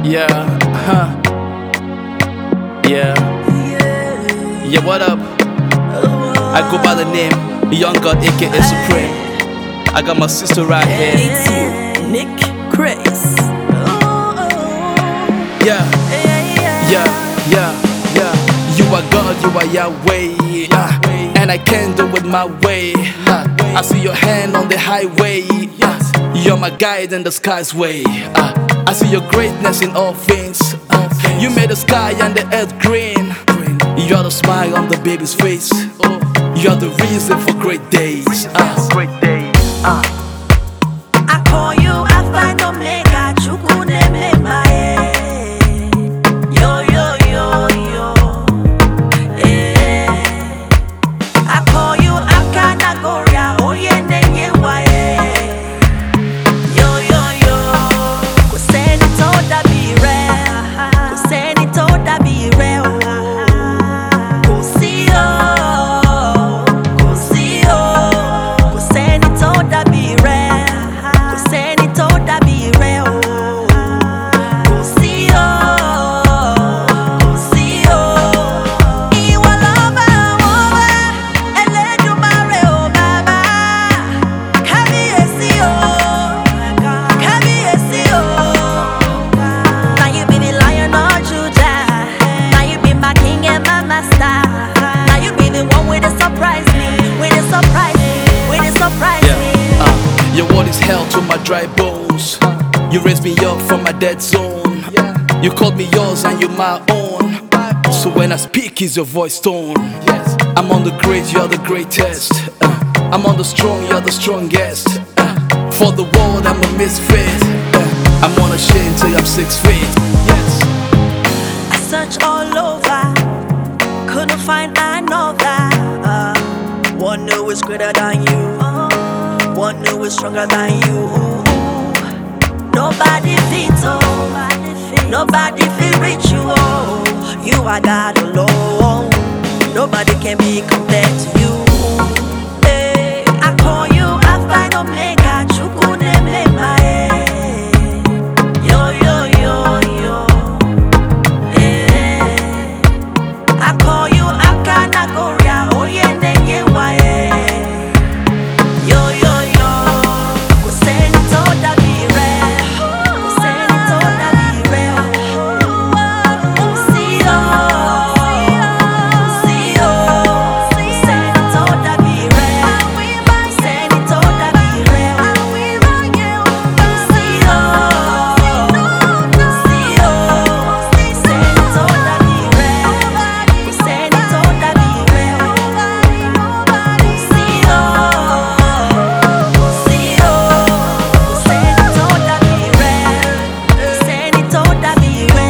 Yeah, yeah. Yeah, what up? I go by the name Young God, aka Supreme. I got my sister right here. It's you, Nick Chris. Yeah, yeah. You are God, you are Yahweh, and I can't do it my way. I see your hand on the highway. You're my guide in the sky's way. I see your greatness in all things. You made the sky and the earth green. You're the smile on the baby's face. You're the reason for great days. I call you Alpha and Omega, Chukune Memae. Yo, yo, yo, yo. I call you Akana Goria, Oyene Yewae. Yo, yo, yo. Kuseni toda bire. Kuseni toda bire. Kusio. Kusio. Kuseni toda bire. Kuseni toda bire. Kusio. Kusio. Iwa loba wowe. Eledumare o baba. Kabiyesi o. Kabiyesi o. Now you be the Lion of Judah. Now you be my king and my master. Now you be the one with the surprise me. With the surprise me. With the surprise me. Your word is hell to my dry bones. You raised me up from my dead zone. You called me yours and you're my own. So when I speak, is your voice tone. I'm on the great, you're the greatest. I'm on the strong, you're the strongest. For the world, I'm a misfit. I'm unashamed till I'm 6 feet. I searched all over, couldn't find another. One who is greater than you, one who is stronger than you. Nobody fits, nobody fit reach you. You are God alone. Nobody can be compared to you. I call you Alpha and Omega, Chukune Memae. Yo, yo, yo, yo. I call you Akana Goria, Oyene Yewae. Yo, yo, yo. Kuseni toda bire. Kuseni toda bire. Usio. Usio. Kuseni toda bire. Kuseni toda bire. Usio. Usio. Kuseni toda bire. Kuseni toda bire. Usio. Usio. Kuseni toda bire. Kuseni toda bire.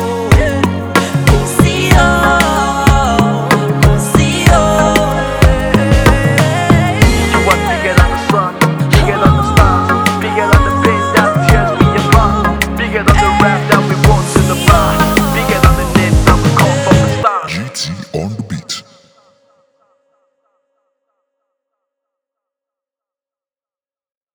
Usio. Usio. You are bigger than the sun, bigger than the stars, bigger than the pain that tears me apart, bigger than the wrath that we want in the past.